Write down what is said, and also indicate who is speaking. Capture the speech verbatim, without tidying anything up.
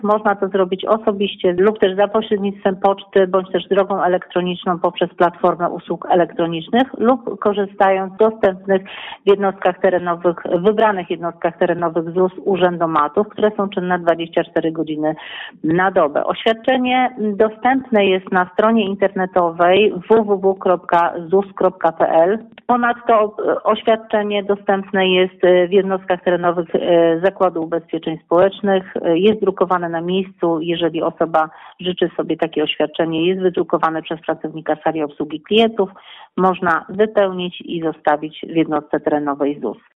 Speaker 1: Można to zrobić osobiście lub też za pośrednictwem poczty, bądź też drogą elektroniczną poprzez platformę usług elektronicznych lub korzystając z dostępnych w jednostkach terenowych, wybranych jednostkach terenowych Z U S urzędomatów, które są czynne dwadzieścia cztery godziny na dobę. Oświadczenie dostępne jest na stronie internetowej w w w kropka z u s kropka p l. Ponadto oświadczenie dostępne jest w jednostkach terenowych Zakładu Ubezpieczeń Społecznych. Jest drukowane na miejscu. Jeżeli osoba życzy sobie takie oświadczenie, jest wydrukowane przez pracownika sali obsługi klientów, można wypełnić i zostawić w jednostce terenowej Z U S.